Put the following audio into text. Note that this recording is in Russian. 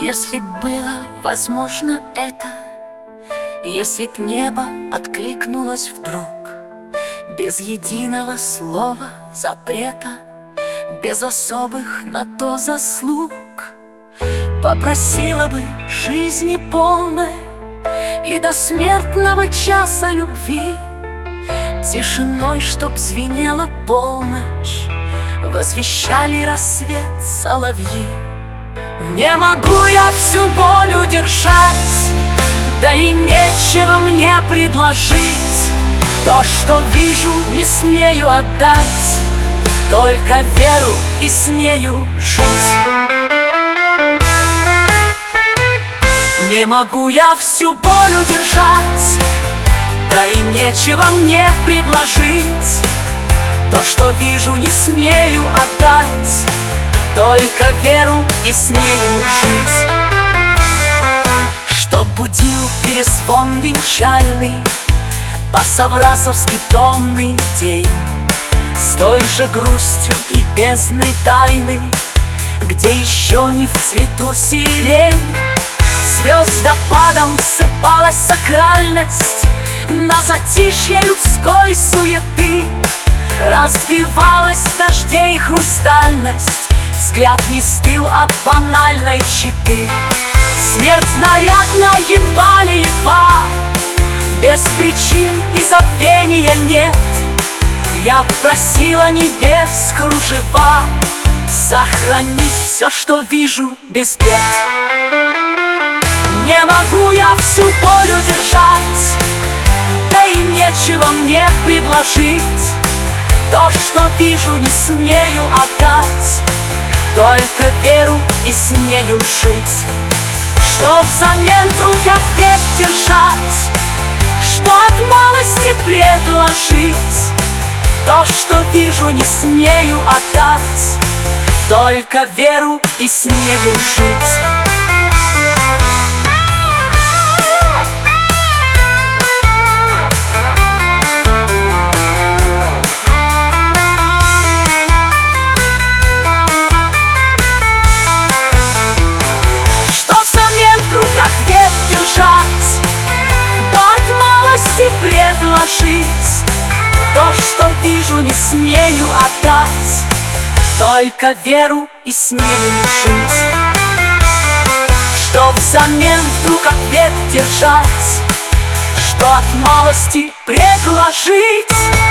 Если б было возможно это, если б небо откликнулось вдруг, без единого слова запрета, без особых на то заслуг, попросила бы жизни полной и до смертного часа любви, тишиной, чтоб звенела полночь, возвещали рассвет соловьи. Не могу я всю боль удержать, да и нечего мне предложить. То, что вижу, не смею отдать, только веру и с нею жить. Не могу я всю боль удержать, да и нечего мне предложить. То, что вижу, не смею отдать, только веру и с нею жить. Что будил перезвон венчальный, по-саврасовски томный день, с той же грустью и бездной тайны, где еще не в цвету сирень. Звездопадом сыпалась сакральность на затишье людской суеты, развивалась в дожде и хрустальность, взгляд не стыл от банальной щиты. Смерть нарядна едва ли едва, без причин и забвения нет. Я просила небес кружева сохранить все, что вижу, без бед. Не могу я всю боль удержать, да и нечего мне предложить. То, что вижу, не смею отдать, только веру и с нею жить. Что взамен друг ответ держать, что от малости предложить. То, что вижу, не смею отдать, только веру и с нею жить. Предложить то, что вижу, не смею отдать, только веру и с нею жить. Что взамен вдруг ответ держать, что от малости предложить.